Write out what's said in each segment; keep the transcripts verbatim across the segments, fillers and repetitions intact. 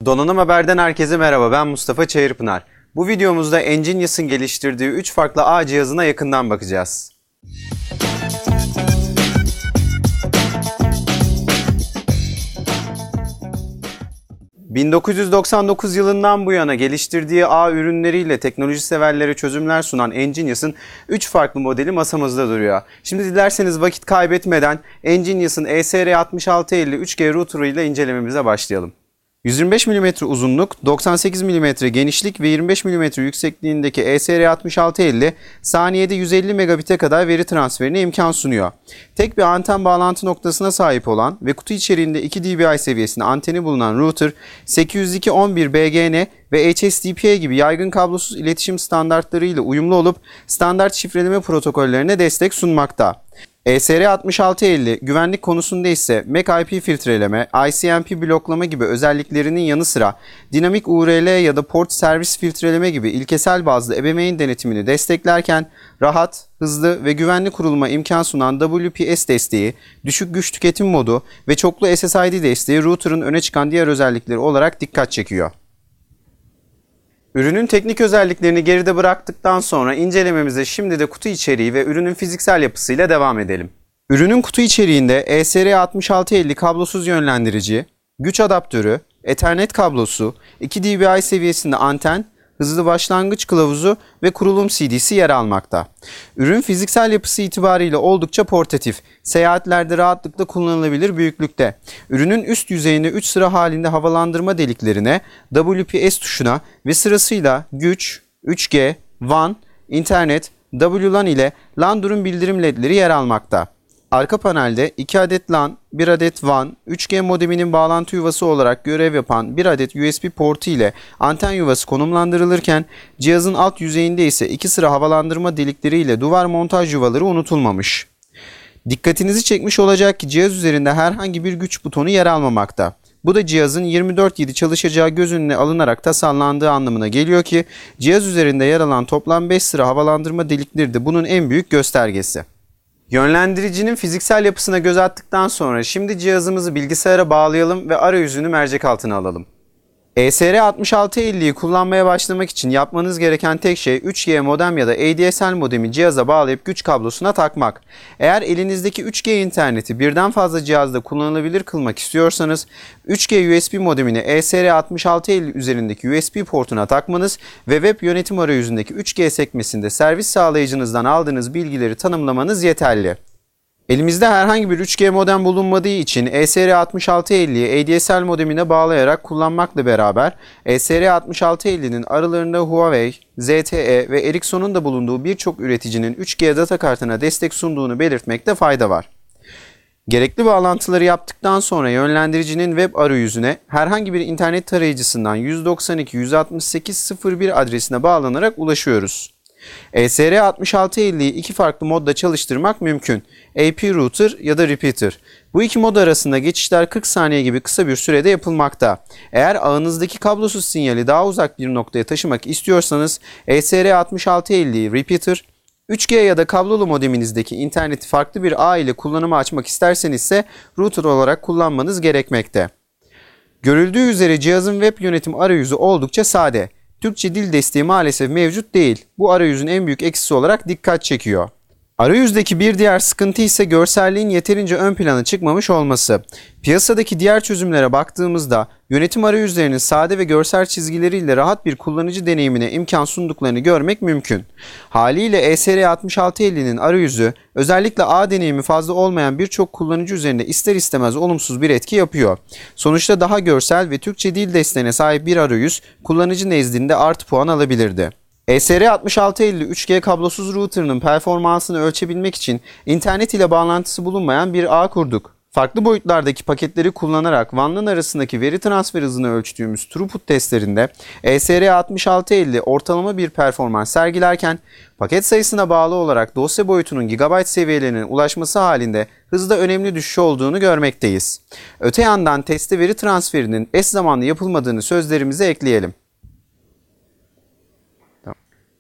Donanım Haber'den herkese merhaba, ben Mustafa Çayırpınar. Bu videomuzda Enginius'ın geliştirdiği üç farklı ağ cihazına yakından bakacağız. bin dokuz yüz doksan dokuz yılından bu yana geliştirdiği ağ ürünleriyle teknoloji severlere çözümler sunan Enginius'ın üç farklı modeli masamızda duruyor. Şimdi dilerseniz vakit kaybetmeden Enginius'ın E S R altmış altı elli üç G router'ı ile incelememize başlayalım. yüz yirmi beş milimetre uzunluk, doksan sekiz milimetre genişlik ve yirmi beş milimetre yüksekliğindeki E S R altmış altı elli saniyede yüz elli megabit'e kadar veri transferine imkan sunuyor. Tek bir anten bağlantı noktasına sahip olan ve kutu içeriğinde iki D B I seviyesinde anteni bulunan router, sekiz yüz iki nokta on bir B G N ve H S D P A gibi yaygın kablosuz iletişim standartları ile uyumlu olup standart şifreleme protokollerine destek sunmakta. E S R altmış altı elli güvenlik konusunda ise M A C I P filtreleme, I C M P bloklama gibi özelliklerinin yanı sıra dinamik U R L ya da port servis filtreleme gibi ilkesel bazlı ebeveyn denetimini desteklerken rahat, hızlı ve güvenli kuruluma imkan sunan W P S desteği, düşük güç tüketim modu ve çoklu S S I D desteği router'ın öne çıkan diğer özellikleri olarak dikkat çekiyor. Ürünün teknik özelliklerini geride bıraktıktan sonra incelememize şimdi de kutu içeriği ve ürünün fiziksel yapısıyla devam edelim. Ürünün kutu içeriğinde E S R altmış altı elli kablosuz yönlendirici, güç adaptörü, Ethernet kablosu, iki D B I seviyesinde anten, hızlı başlangıç kılavuzu ve kurulum C D'si yer almakta. Ürün fiziksel yapısı itibariyle oldukça portatif, seyahatlerde rahatlıkla kullanılabilir büyüklükte. Ürünün üst yüzeyinde üç sıra halinde havalandırma deliklerine, W P S tuşuna ve sırasıyla güç, üç G, W A N, internet, W LAN ile LAN durum bildirim ledleri yer almakta. Arka panelde iki adet LAN, bir adet W A N, üç G modeminin bağlantı yuvası olarak görev yapan bir adet U S B portu ile anten yuvası konumlandırılırken cihazın alt yüzeyinde ise iki sıra havalandırma delikleri ile duvar montaj yuvaları unutulmamış. Dikkatinizi çekmiş olacak ki cihaz üzerinde herhangi bir güç butonu yer almamakta. Bu da cihazın yirmi dört yedi çalışacağı göz önüne alınarak tasarlandığı anlamına geliyor ki cihaz üzerinde yer alan toplam beş sıra havalandırma delikleri de bunun en büyük göstergesi. Yönlendiricinin fiziksel yapısına göz attıktan sonra şimdi cihazımızı bilgisayara bağlayalım ve arayüzünü mercek altına alalım. E S R altmış altı elliyi kullanmaya başlamak için yapmanız gereken tek şey üç G modem ya da A D S L modemi cihaza bağlayıp güç kablosuna takmak. Eğer elinizdeki üç G interneti birden fazla cihazda kullanılabilir kılmak istiyorsanız üç G U S B modemini E S R altmış altı elli üzerindeki U S B portuna takmanız ve web yönetim arayüzündeki üç G sekmesinde servis sağlayıcınızdan aldığınız bilgileri tanımlamanız yeterli. Elimizde herhangi bir üç G modem bulunmadığı için E S R altmış altı elliyi A D S L modemine bağlayarak kullanmakla beraber E S R altmış altı ellinin aralarında Huawei, Z T E ve Ericsson'un da bulunduğu birçok üreticinin üç G data kartına destek sunduğunu belirtmekte fayda var. Gerekli bağlantıları yaptıktan sonra yönlendiricinin web arayüzüne herhangi bir internet tarayıcısından yüz doksan iki nokta yüz altmış sekiz nokta sıfır bir adresine bağlanarak ulaşıyoruz. E S R altmış altı elliyi iki farklı modda çalıştırmak mümkün. A P Router ya da Repeater. Bu iki mod arasında geçişler kırk saniye gibi kısa bir sürede yapılmakta. Eğer ağınızdaki kablosuz sinyali daha uzak bir noktaya taşımak istiyorsanız E S R altmış altı elliyi Repeater, üç G ya da kablolu modeminizdeki interneti farklı bir ağ ile kullanıma açmak isterseniz ise router olarak kullanmanız gerekmekte. Görüldüğü üzere cihazın web yönetim arayüzü oldukça sade. Türkçe dil desteği maalesef mevcut değil. Bu arayüzün en büyük eksisi olarak dikkat çekiyor. Arayüzdeki bir diğer sıkıntı ise görselliğin yeterince ön plana çıkmamış olması. Piyasadaki diğer çözümlere baktığımızda yönetim arayüzlerinin sade ve görsel çizgileriyle rahat bir kullanıcı deneyimine imkan sunduklarını görmek mümkün. Haliyle E S R altmış altı ellinin arayüzü özellikle ağ deneyimi fazla olmayan birçok kullanıcı üzerinde ister istemez olumsuz bir etki yapıyor. Sonuçta daha görsel ve Türkçe dil desteğine sahip bir arayüz kullanıcı nezdinde artı puan alabilirdi. E S R altmış altı elli üç G kablosuz router'ının performansını ölçebilmek için internet ile bağlantısı bulunmayan bir ağ kurduk. Farklı boyutlardaki paketleri kullanarak W A N'ların arasındaki veri transfer hızını ölçtüğümüz throughput testlerinde E S R altmış altı elli ortalama bir performans sergilerken paket sayısına bağlı olarak dosya boyutunun gigabayt seviyelerine ulaşması halinde hızda önemli düşüş olduğunu görmekteyiz. Öte yandan testte veri transferinin eş zamanlı yapılmadığını sözlerimize ekleyelim.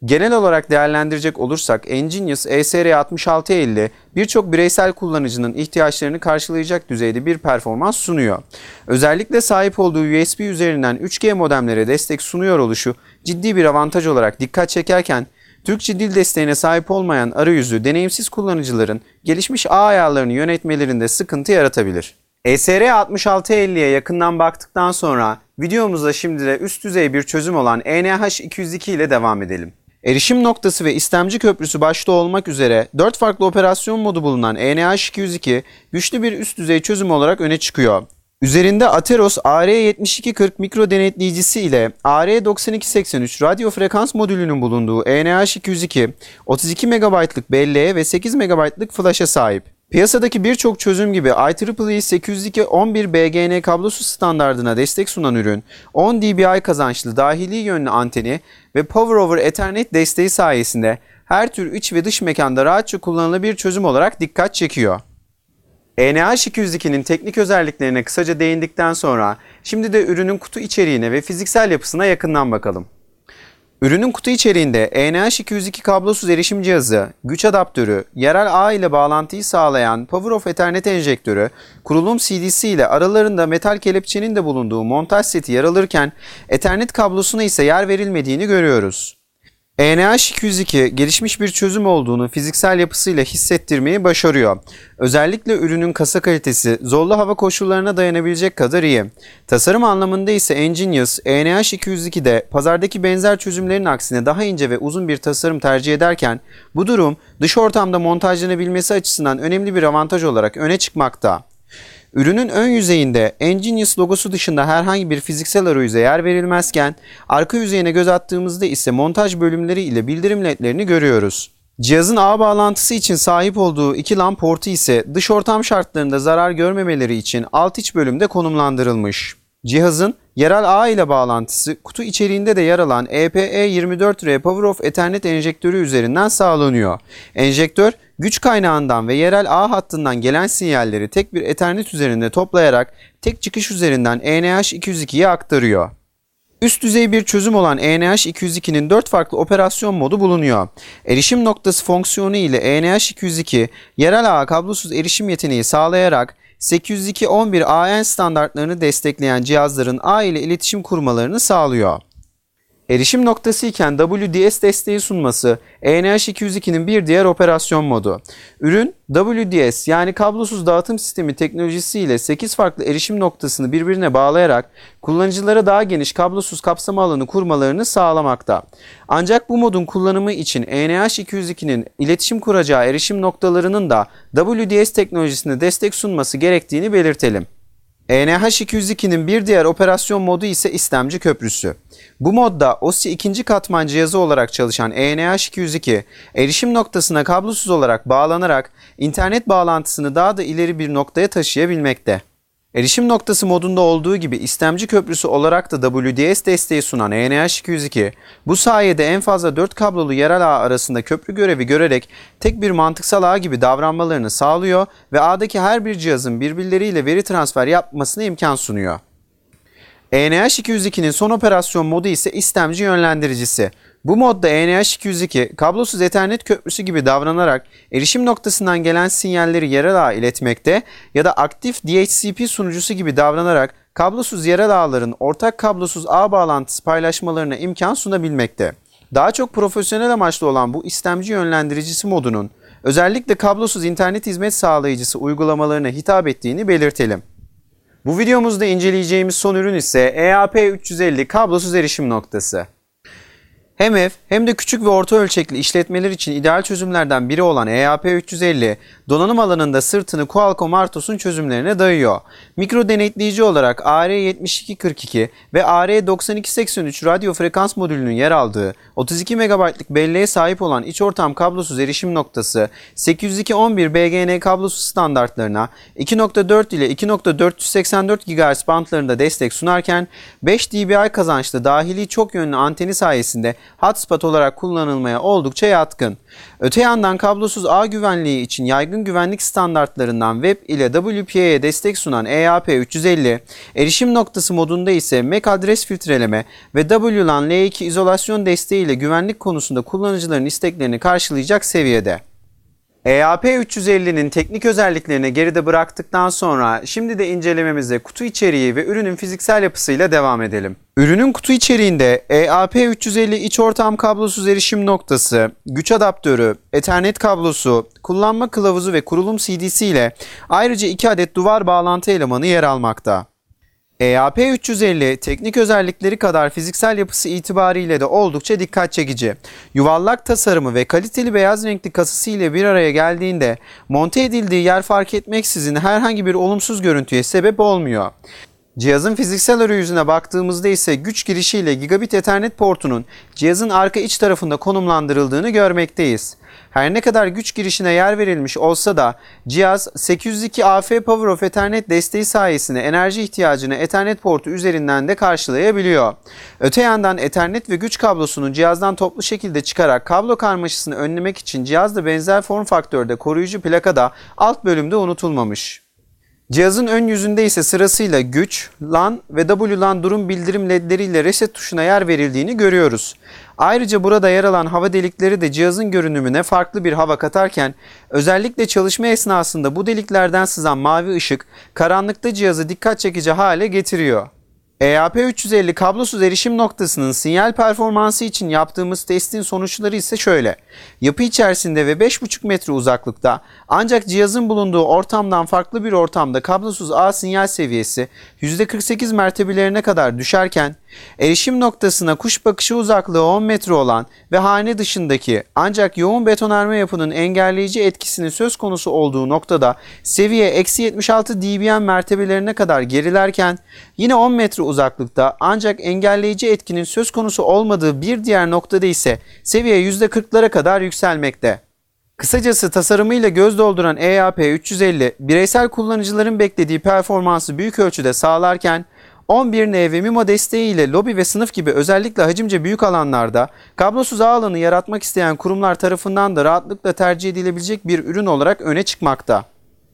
Genel olarak değerlendirecek olursak EnGenius E S R altmış altı elli birçok bireysel kullanıcının ihtiyaçlarını karşılayacak düzeyde bir performans sunuyor. Özellikle sahip olduğu U S B üzerinden üç G modemlere destek sunuyor oluşu ciddi bir avantaj olarak dikkat çekerken, Türkçe dil desteğine sahip olmayan arayüzü deneyimsiz kullanıcıların gelişmiş ağ ayarlarını yönetmelerinde sıkıntı yaratabilir. E S R altmış altı elliye yakından baktıktan sonra videomuzda şimdi de üst düzey bir çözüm olan E N H iki yüz iki ile devam edelim. Erişim noktası ve istemci köprüsü başta olmak üzere dört farklı operasyon modu bulunan E N H iki yüz iki güçlü bir üst düzey çözüm olarak öne çıkıyor. Üzerinde Atheros A R yetmiş iki kırk mikro denetleyicisi ile A R doksan iki seksen üç radyo frekans modülünün bulunduğu E N H iki yüz iki otuz iki megabaytlık belleğe ve sekiz megabaytlık flash'a sahip. Piyasadaki birçok çözüm gibi I E E E sekiz yüz iki on bir B G N kablosuz standardına destek sunan ürün, on dB kazançlı dahili yönlü anteni ve Power over Ethernet desteği sayesinde her tür iç ve dış mekanda rahatça kullanılabilir bir çözüm olarak dikkat çekiyor. E N H iki yüz iki'nin teknik özelliklerine kısaca değindikten sonra şimdi de ürünün kutu içeriğine ve fiziksel yapısına yakından bakalım. Ürünün kutu içeriğinde E N H iki yüz iki kablosuz erişim cihazı, güç adaptörü, yerel ağ ile bağlantıyı sağlayan Power over Ethernet enjektörü, kurulum C D C ile aralarında metal kelepçenin de bulunduğu montaj seti yer alırken Ethernet kablosuna ise yer verilmediğini görüyoruz. E N H iki yüz iki gelişmiş bir çözüm olduğunu fiziksel yapısıyla hissettirmeyi başarıyor. Özellikle ürünün kasa kalitesi zorlu hava koşullarına dayanabilecek kadar iyi. Tasarım anlamında ise EnGenius E N H iki yüz iki'de pazardaki benzer çözümlerin aksine daha ince ve uzun bir tasarım tercih ederken bu durum dış ortamda montajlanabilmesi açısından önemli bir avantaj olarak öne çıkmakta. Ürünün ön yüzeyinde EnGenius logosu dışında herhangi bir fiziksel arayüze yer verilmezken arka yüzeyine göz attığımızda ise montaj bölümleri ile bildirim ledlerini görüyoruz. Cihazın ağ bağlantısı için sahip olduğu iki LAN portu ise dış ortam şartlarında zarar görmemeleri için alt iç bölümde konumlandırılmış. Cihazın yerel ağ ile bağlantısı kutu içeriğinde de yer alan E P E yirmi dört R Power over Ethernet enjektörü üzerinden sağlanıyor. Enjektör güç kaynağından ve yerel ağ hattından gelen sinyalleri tek bir Ethernet üzerinde toplayarak tek çıkış üzerinden E N H iki yüz iki'ye aktarıyor. Üst düzey bir çözüm olan E N H iki yüz iki'nin dört farklı operasyon modu bulunuyor. Erişim noktası fonksiyonu ile E N H iki yüz iki yerel ağ kablosuz erişim yeteneği sağlayarak sekiz yüz iki on bir A N standartlarını destekleyen cihazların ağ ile iletişim kurmalarını sağlıyor. Erişim noktası iken W D S desteği sunması E N H iki yüz iki'nin bir diğer operasyon modu. Ürün W D S yani kablosuz dağıtım sistemi teknolojisi ile sekiz farklı erişim noktasını birbirine bağlayarak kullanıcılara daha geniş kablosuz kapsama alanı kurmalarını sağlamakta. Ancak bu modun kullanımı için E N H iki yüz iki'nin iletişim kuracağı erişim noktalarının da W D S teknolojisine destek sunması gerektiğini belirtelim. E N H iki yüz iki'nin bir diğer operasyon modu ise istemci köprüsü. Bu modda O S I ikinci katman cihazı olarak çalışan E N H iki yüz iki, erişim noktasına kablosuz olarak bağlanarak internet bağlantısını daha da ileri bir noktaya taşıyabilmekte. Erişim noktası modunda olduğu gibi istemci köprüsü olarak da W D S desteği sunan E N H iki yüz iki, bu sayede en fazla dört kablolu yerel ağ arasında köprü görevi görerek tek bir mantıksal ağ gibi davranmalarını sağlıyor ve ağdaki her bir cihazın birbirleriyle veri transfer yapmasına imkan sunuyor. E N H iki yüz iki'nin son operasyon modu ise istemci yönlendiricisi. Bu modda E N H iki yüz iki kablosuz Ethernet köprüsü gibi davranarak erişim noktasından gelen sinyalleri yerel ağa iletmekte ya da aktif D H C P sunucusu gibi davranarak kablosuz yerel ağların ortak kablosuz ağ bağlantısı paylaşmalarına imkan sunabilmekte. Daha çok profesyonel amaçlı olan bu istemci yönlendiricisi modunun özellikle kablosuz internet hizmet sağlayıcısı uygulamalarına hitap ettiğini belirtelim. Bu videomuzda inceleyeceğimiz son ürün ise E A P üç yüz elli kablosuz erişim noktası. Hem ev hem de küçük ve orta ölçekli işletmeler için ideal çözümlerden biri olan E A P üç yüz elli, donanım alanında sırtını Qualcomm Artos'un çözümlerine dayıyor. Mikro denetleyici olarak A R yetmiş iki kırk iki ve A R doksan iki seksen üç radyo frekans modülünün yer aldığı otuz iki megabaytlık belleğe sahip olan iç ortam kablosuz erişim noktası, sekiz yüz iki on bir B G N kablosuz standartlarına iki nokta dört ile iki nokta dört yüz seksen dört gigahertz bantlarında destek sunarken beş dB kazançlı dahili çok yönlü anteni sayesinde hotspot olarak kullanılmaya oldukça yatkın. Öte yandan kablosuz ağ güvenliği için yaygın güvenlik standartlarından Web ile W P A'ya destek sunan E A P üç yüz elli, erişim noktası modunda ise M A C adres filtreleme ve W LAN L iki izolasyon desteğiyle güvenlik konusunda kullanıcıların isteklerini karşılayacak seviyede. E A P üç yüz ellinin teknik özelliklerini geride bıraktıktan sonra şimdi de incelememize kutu içeriği ve ürünün fiziksel yapısıyla devam edelim. Ürünün kutu içeriğinde E A P üç yüz elli iç ortam kablosuz erişim noktası, güç adaptörü, Ethernet kablosu, kullanma kılavuzu ve kurulum C D'si ile ayrıca iki adet duvar bağlantı elemanı yer almakta. E A P üç yüz elli teknik özellikleri kadar fiziksel yapısı itibariyle de oldukça dikkat çekici. Yuvarlak tasarımı ve kaliteli beyaz renkli kasası ile bir araya geldiğinde monte edildiği yer fark etmeksizin herhangi bir olumsuz görüntüye sebep olmuyor. Cihazın fiziksel arayüzüne baktığımızda ise güç girişiyle gigabit Ethernet portunun cihazın arka iç tarafında konumlandırıldığını görmekteyiz. Her ne kadar güç girişine yer verilmiş olsa da cihaz sekiz yüz iki A F Power of Ethernet desteği sayesinde enerji ihtiyacını Ethernet portu üzerinden de karşılayabiliyor. Öte yandan Ethernet ve güç kablosunu cihazdan toplu şekilde çıkarak kablo karmaşasını önlemek için cihazda benzer form faktörde koruyucu plaka da alt bölümde unutulmamış. Cihazın ön yüzünde ise sırasıyla güç, LAN ve W LAN durum bildirim ledleriyle reset tuşuna yer verildiğini görüyoruz. Ayrıca burada yer alan hava delikleri de cihazın görünümüne farklı bir hava katarken özellikle çalışma esnasında bu deliklerden sızan mavi ışık karanlıkta cihazı dikkat çekici hale getiriyor. E A P üç yüz elli kablosuz erişim noktasının sinyal performansı için yaptığımız testin sonuçları ise şöyle. Yapı içerisinde ve beş buçuk metre uzaklıkta ancak cihazın bulunduğu ortamdan farklı bir ortamda kablosuz ağ sinyal seviyesi yüzde kırk sekiz mertebelerine kadar düşerken erişim noktasına kuş bakışı uzaklığı on metre olan ve hane dışındaki ancak yoğun betonarme yapının engelleyici etkisinin söz konusu olduğu noktada seviye eksi yetmiş altı dB mertebelerine kadar gerilerken yine on metre uzaklıkta ancak engelleyici etkinin söz konusu olmadığı bir diğer noktada ise seviye yüzde kırklara kadar yükselmekte. Kısacası tasarımıyla göz dolduran E A P üç yüz elli bireysel kullanıcıların beklediği performansı büyük ölçüde sağlarken on bir N ve MIMO desteğiyle lobi ve sınıf gibi özellikle hacimce büyük alanlarda kablosuz ağ alanı yaratmak isteyen kurumlar tarafından da rahatlıkla tercih edilebilecek bir ürün olarak öne çıkmakta.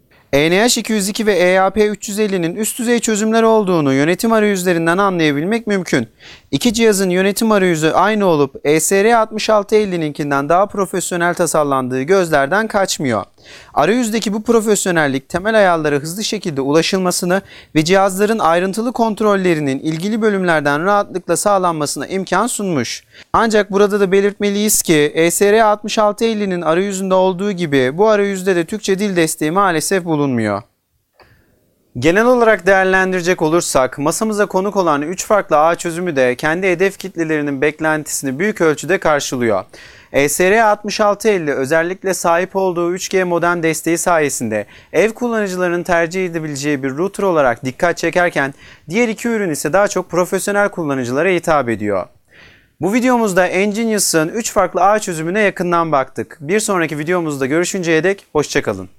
E N H iki yüz iki ve E A P üç yüz ellinin üst düzey çözümler olduğunu yönetim arayüzlerinden anlayabilmek mümkün. İki cihazın yönetim arayüzü aynı olup E S R altmış altı ellininkinden daha profesyonel tasarlandığı gözlerden kaçmıyor. Arayüzdeki bu profesyonellik temel ayarlara hızlı şekilde ulaşılmasını ve cihazların ayrıntılı kontrollerinin ilgili bölümlerden rahatlıkla sağlanmasına imkan sunmuş. Ancak burada da belirtmeliyiz ki E S R altmış altı ellinin arayüzünde olduğu gibi bu arayüzde de Türkçe dil desteği maalesef bulunmuyor. Genel olarak değerlendirecek olursak masamıza konuk olan üç farklı ağ çözümü de kendi hedef kitlelerinin beklentisini büyük ölçüde karşılıyor. E S R altmış altı elli özellikle sahip olduğu üç G modem desteği sayesinde ev kullanıcılarının tercih edebileceği bir router olarak dikkat çekerken diğer iki ürün ise daha çok profesyonel kullanıcılara hitap ediyor. Bu videomuzda Enginius'ın üç farklı ağ çözümüne yakından baktık. Bir sonraki videomuzda görüşünceye dek hoşça kalın.